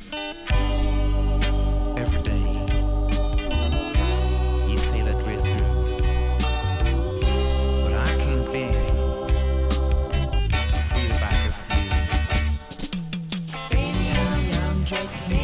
Every day, you say that we're through, but I can't bear to see the back of you. Baby, I'm just